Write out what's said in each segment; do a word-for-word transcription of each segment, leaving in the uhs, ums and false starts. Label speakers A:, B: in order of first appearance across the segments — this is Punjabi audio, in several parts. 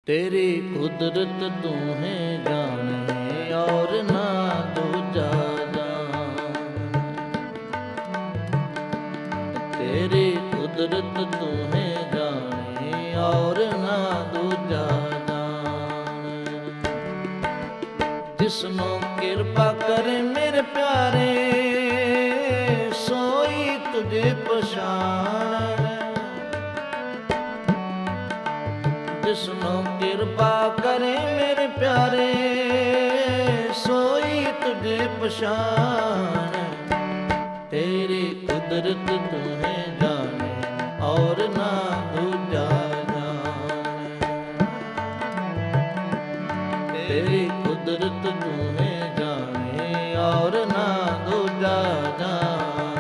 A: तेरी कुदरत तू है जाने और ना दूजा जान। तेरी कुदरत तू है जाने और ना दूजा जान। जिसनो कृपा करे मेरे प्यारे सोई तुझे पछाण। जिसनो कृपा करे मेरे प्यारे सोई तुझे पछाण। तेरी कुदरत तुम्हें जाने और ना दूजा जाने। तेरी कुदरत तुम्हें जाने और ना दूजा जाने।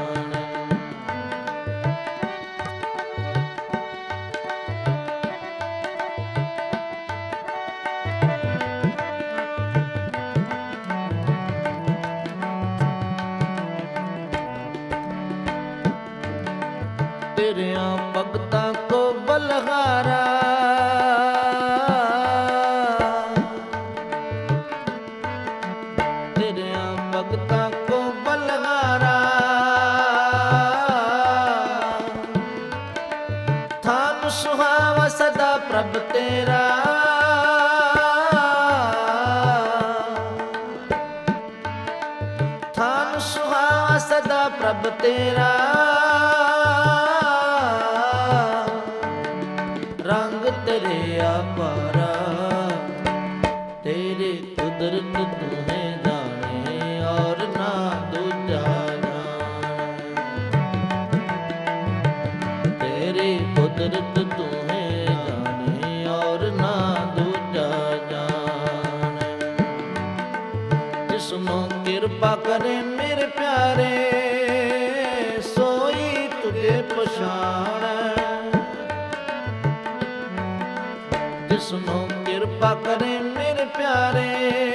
A: तेरिया भगतां को बलहारा तेरिया भगतां को बलहारा। थान सुहावा सदा प्रभ तेरा। थान सुहावा सदा प्रभ तेरा। रंग तेरे अपारा। तेरी कुदरत तुम्हें जाने और ना दूजा जाने। तेरी कुदरत तुम्हें जाने और ना दूजा जाने। जिसनो कृपा करे मेरे प्यारे सोई तुझे पछाण। जिसनो कृपा करे मेरे प्यारे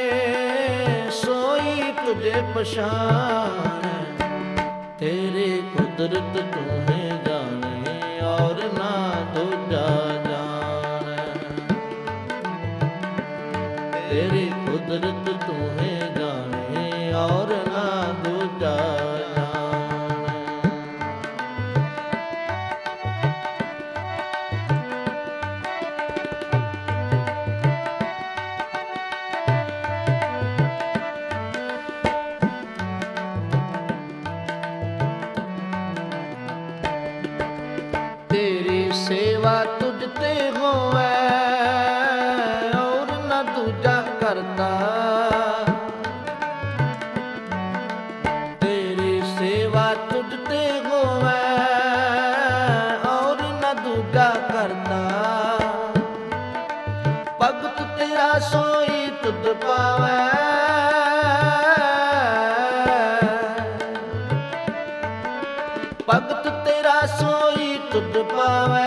A: सोई तुझे पछाण। तेरी कुदरत तुम्हें जाने और ना दूजा जाने। तेरी कुदरत तुम्हें जाने और ना दूजा जाने। तेरी सेवा तुझते होवे और न दूजा करता। तेरी सेवा तुझते होवे और न दूजा करता। भगत तेरा सोई तुझ पावे। भगत तेरा सोई तुझ पावे।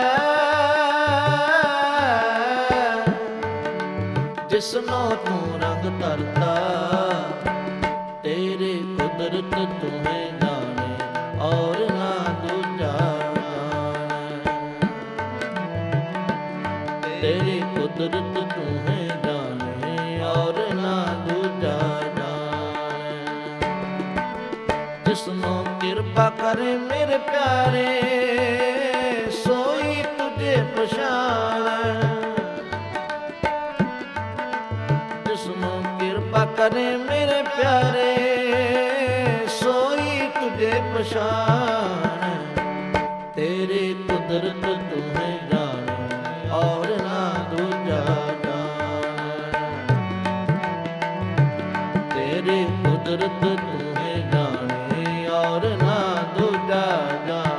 A: जिसनो तू रंग धरता। तेरी कुदरत तुम्हें जाने और ना दूजा जाने। तेरी कुदरत तुम्हें जाने और ना दूजा जाने। जिसनो कृपा करे मेरे प्यारे सोई तुझे पछाण। जिसनो कृपा करे मेरे प्यारे सोई तुझे पछाण। तेरी कुदरत तुम्हें जाने और ना दूजा जाने। तेरी कुदरत तुम्हें जाने और ना दूजा जाने।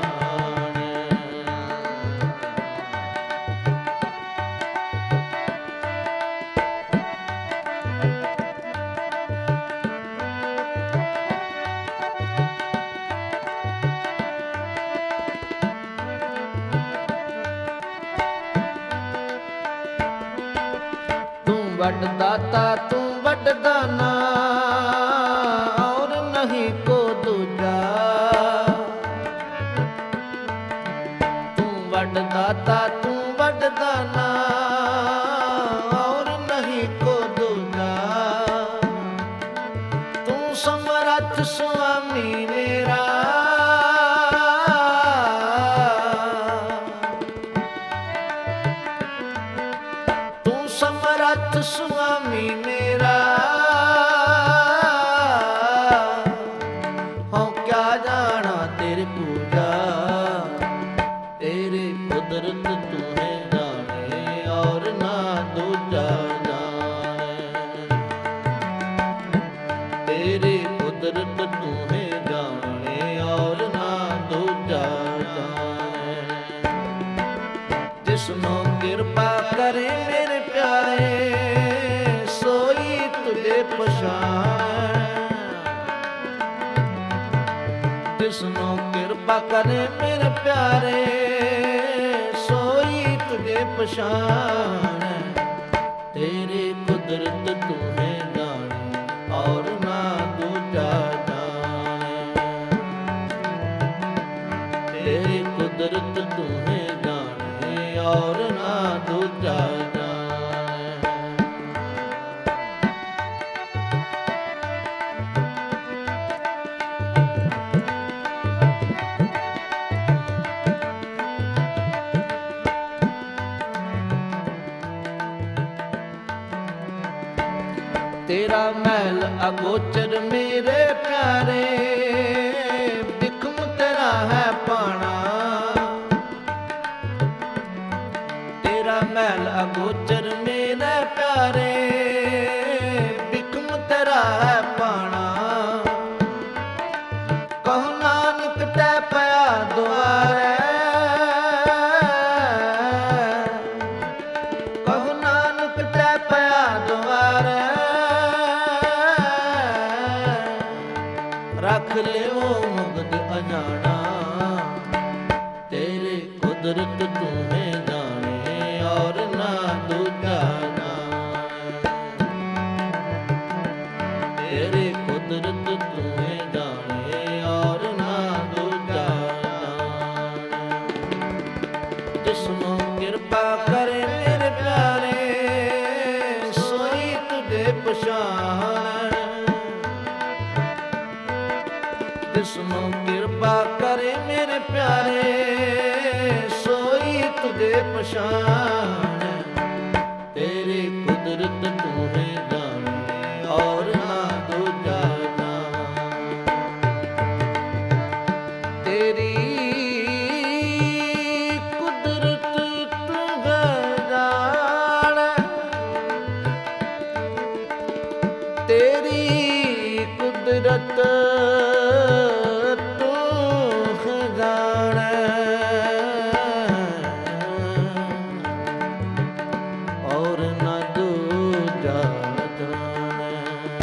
A: तू वड दाता तू वड दाना और नहीं को दूजा। तू वड दाता तू वड दाना ਨਾਥ ਸੁਆਮੀ ਮੇਰਾ, ਹਉ ਕਿਆ ਜਾਣਾ ਤੇਰੀ ਪੂਜਾ, ਤੇਰੀ ਕੁਦਰਤ ਤੂੰ ਹੈ ਜਾਣੇ ਔਰ ਨਾ ਦੂਜਾ ਜਾਣੇ, ਤੇਰੀ ਕੁਦਰਤ ਤੂੰ ਹੈ ਜਾਣੇ ਔਰ ਨਾ ਦੂਜਾ ਜਾਣੇ। ਜਿਸਨੂੰ ਕਿਰਪਾ ਕਰੇ ਮੇਰੇ ਪਿਆਰੇ, ਸੋਈ ਤੁਝੇ ਪਛਾਣ, ਜਿਸਨੂੰ ਕਿਰਪਾ ਕਰੇ ਮੇਰੇ ਪਿਆਰੇ, ਸੋਈ ਤੁਝੇ ਪਛਾਣ, ਤੇਰੀ ਕੁਦਰਤ ਤੂੰ ਹੈ ਜਾਣੇ ਔਰ ਨਾ ਦੂਜਾ ਜਾਣੇ, ਤੇਰੀ ਕੁਦਰਤ ਤੂੰ ਹੈ ਜਾਣੇ ਔਰ ਨਾ ਦੂਜਾ ਜਾਣੇ। ਤੇਰਾ ਮਹਿਲ ਅਗੋਚਰ ਮੇਰੇ ਪਿਆਰੇ, ਬਿਖਮ ਤੇਰਾ ਹੈ ਪਾਣਾ, ਤੇਰਾ ਮਹਿਲ ਅਗੋਚਰ ਮੇਰੇ ਪਿਆਰੇ, ਬਿਖਮ ਤੇਰਾ ਹੈ ਪਾਣਾ, ਕਹੋ ਨਾਨਕ ਤੈ ਪਿਆ ਦੁਆਰੇ, ਕਹੋ ਨਾਨਕ ਤੈ ਪਿਆ ਦੁਆਰੇ, ਰੱਖ ਲਿਓ ਮੁਗਧ ਅਜਾਣਾ, ਤੇਰੇ ਕੁਦਰਤ ਤੂੰ ਹੈ ਜਾਣੇ ਔਰ ਨਾ ਦੂਜਾ ਜਾਣੇ, ਤੇਰੇ ਕੁਦਰਤ ਤੂੰ ਹੈ ਜਾਣੇ ਔਰ ਨਾ ਦੂਜਾ ਜਾਣੇ। ਜਿਸਨੂੰ ਕਿਰਪਾ ਕਰੇ ਮੇਰੇ ਪਿਆਰੇ, ਸੋਈ ਤੁਝੇ ਪਛਾਣ, ਜਿਸਨੂੰ ਕਿਰਪਾ ਕਰੇ ਮੇਰੇ ਪਿਆਰੇ, ਸੋਈ ਤੁਝੇ ਪਛਾਣ, ਤੇਰੀ ਕੁਦਰਤ ਤੂੰ ਹੈ ਜਾਣੇ ਔਰ ਨਾ ਦੂਜਾ ਜਾਣੇ, ਤੇਰੀ ਕੁਦਰਤ ਤੂੰ ਹੈ ਜਾਣੇ, ਤੇਰੀ ਕੁਦਰਤ ਔਰ ਨਾ ਦੂਜਾ ਜਾਣੇ।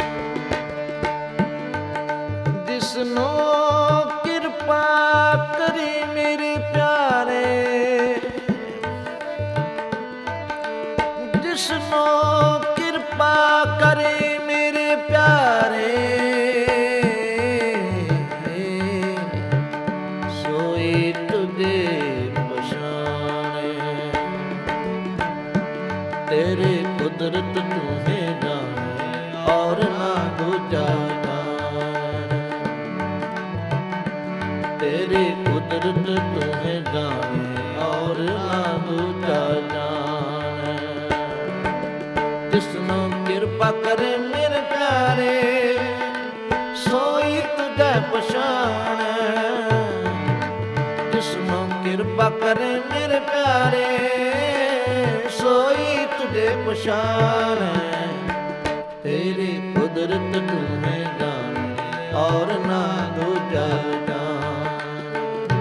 A: ਜਿਸਨੂੰ ਕਿਰਪਾ ਕਰੀ ਮੇਰੇ ਪਿਆਰੇ, ਜਿਸਨੂੰ ਕਿਰਪਾ ਕਰੇ ਮੇਰੇ ਪਿਆਰੇ, ਸੋਈ ਤੁਝੇ ਪਛਾਣੇ, ਤੇਰੇ ਕੁਦਰਤ ਤੂੰ ਹੈ ਜਾਣੇ ਔਰ ਨਾ ਦੂਜਾ ਜਾਣੇ, ਤੇਰੀ ਕੁਦਰਤ ਤੂੰ ਹੈ ਜਾਣੇ ਔਰ ਨਾ ਦੂਜਾ ਜਾਣੇ। ਜਿਸਨੂੰ ਕਿਰਪਾ ਕਰੇ ਮੇਰੇ ਪਿਆਰੇ, ਸੋਈ ਤੁਝੇ ਪਛਾਣ, ਜਿਸਨੂੰ ਕਿਰਪਾ ਕਰੇ ਮੇਰੇ ਪਿਆਰੇ, ਸੋਈ ਤੁਝੇ ਪਛਾਣ, ਤੇਰੀ ਕੁਦਰਤ ਤੂੰ ਹੈ ਜਾਣੇ ਔਰ ਨਾ ਦੂਜਾ ਜਾਣੇ,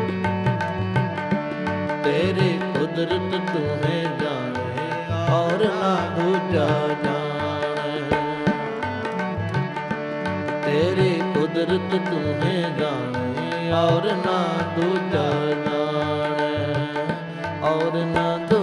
A: ਤੇਰੀ ਕੁਦਰਤ ਤੂੰ ਹੈ ਜਾਣੇ ਔਰ ਨਾ ਦੂਜਾ ਜਾਣੇ, ਤੇਰੀ ਕੁਦਰਤ ਤੂੰ ਹੈ ਜਾਣੇ ਔਰ ਨਾ ਦੂਜਾ ਜਾਣੇ, ਔਰ ਨਾ